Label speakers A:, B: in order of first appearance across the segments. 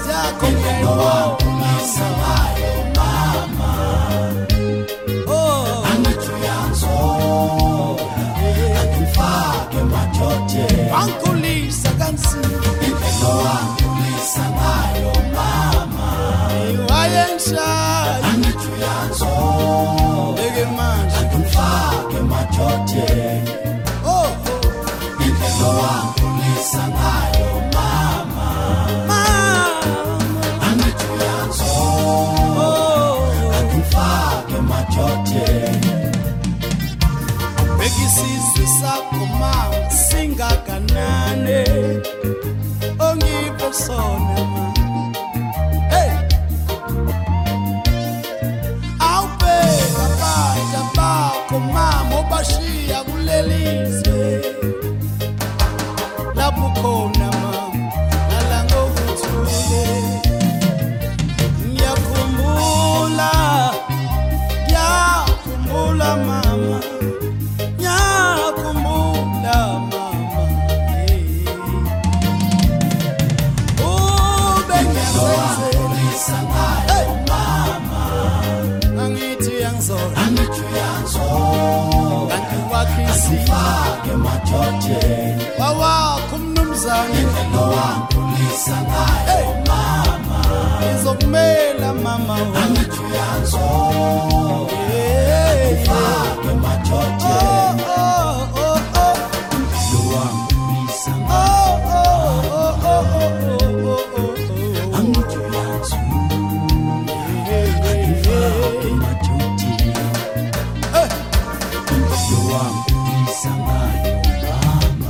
A: yako mwenyewe mama. Oh, anituyanzo akufake machote ankulisa kansi impilo ankulisa ngayo mama. Iwayensha anituyanzo ege manje akufake machote. Oh, impilo ankulisa ngayo mama. Anituyanzo akufake machote. Bekisizwe sakho mama singakanane ongipho sona mama. Hey, awubheka abadla bakho mama obashiya kulelizwe lapho khona mama nala ngokuthule. Ngiyakhumbula mama, ngiyakumbula mama. Ubengiyazenzela mama, angithi yangizola kanti wakhisi akufake machote wawakho umnumzane impilo wangikhulisa ngayo mama. Ngizokumela mama angithi yangizola akufake machote. Impilo wangikhulisa ngayo angithi yangizola akufake machote. Impilo wangikhulisa ngayo mama.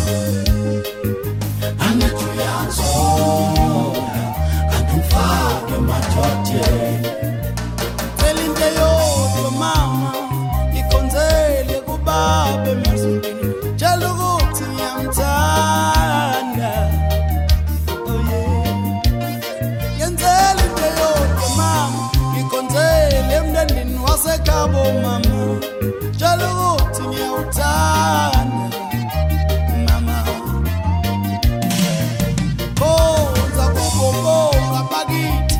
A: Angithi yangizola akufake machote. Elinde yodwa mama ikonzele kubabe emazulwini tshela ukuthi ngiyamthanda. Oh yeah, ngenzela into yodwa mama ikonzele emndenini wasekhabo mama tshela ukuthi ngiyawuthanda mama. Khonza kubo bonke abakithi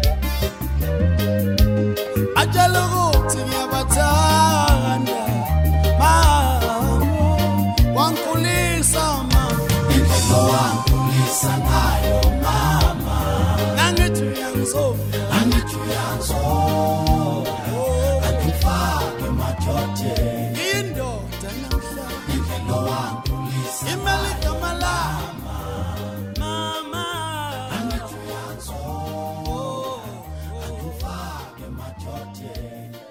A: atshela ukuthi ngiyabathanda mama. Wangikhulisa mama, impilo wangikhulisa ngayo mama. Nangithi uyangizola akufake machote. Indoda namhlanje impilo wangikhulisa imali igama lami mama. Angithi uyangizola akufake machote.